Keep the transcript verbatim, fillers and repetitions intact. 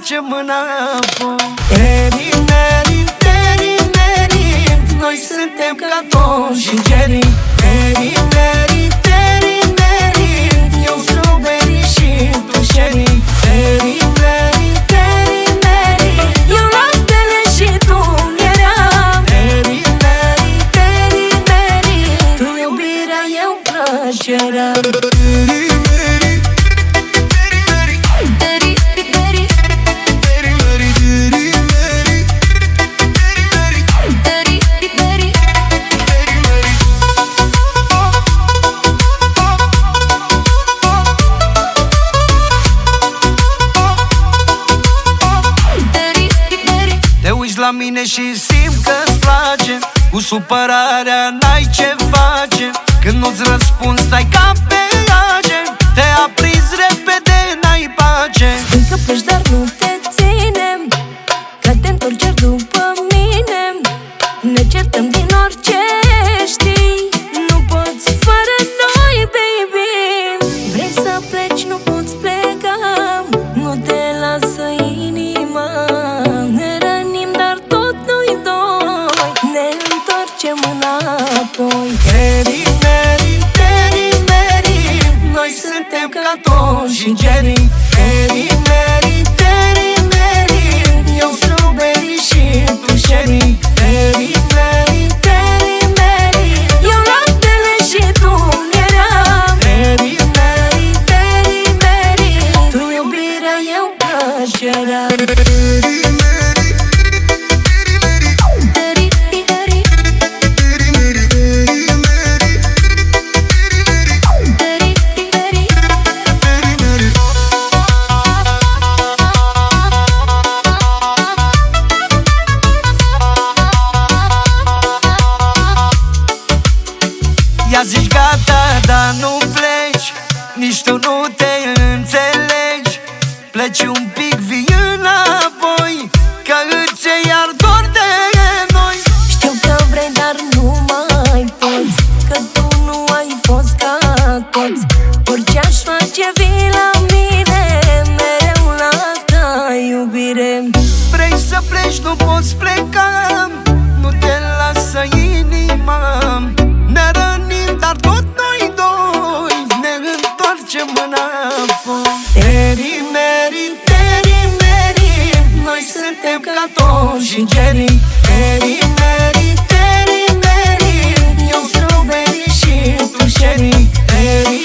întoarcem înapoi. Teri, meri, teri, meri, noi suntem ca Tom și Jerry. Teri, meri, teri, meri, eu strawberry și tu sherry. Teri, meri, teri, meri, eu laptele și tu mierea. Teri, meri, teri, meri, tu iubirea, eu plăcerea. La mine și simt că-ți place, cu supărarea n-ai ce face. Când nu-ți răspund stai ca pe age, te aprins repede, n-ai pace. Spui că pleci, dar nu te ținem, că te întorci după mine. Ne certăm din orice știi, nu poți fără noi, baby. Vrei să pleci, nu poți pleca, nu te lasă inima. Teri, meri, teri, meri, noi suntem ca Tom și Jerry. Teri, meri, teri, meri, eu strawberry și tu sherry. Teri, meri, teri, meri, eu laptele și tu mierea. Teri, meri, teri, meri, tu iubirea, eu plăcerea. Ia zici gata, dar nu pleci, nici tu nu te înțelegi. Pleci un pic, vii înapoi, că îți e iar dor de noi. Știu că vrei, dar nu mai poți, că tu nu ai fost ca toți. Orice aș face, vii la mine, mereu la ta iubire. Vrei să pleci, nu poți pleca, nu te lasă inima. Ne rănim, dar tot noi doi ne întoarcem înapoi. Teri, meri, teri, meri, noi suntem ca Tom și Jerry. Teri, meri, teri, meri, eu strawberry și tu sherry. Teri,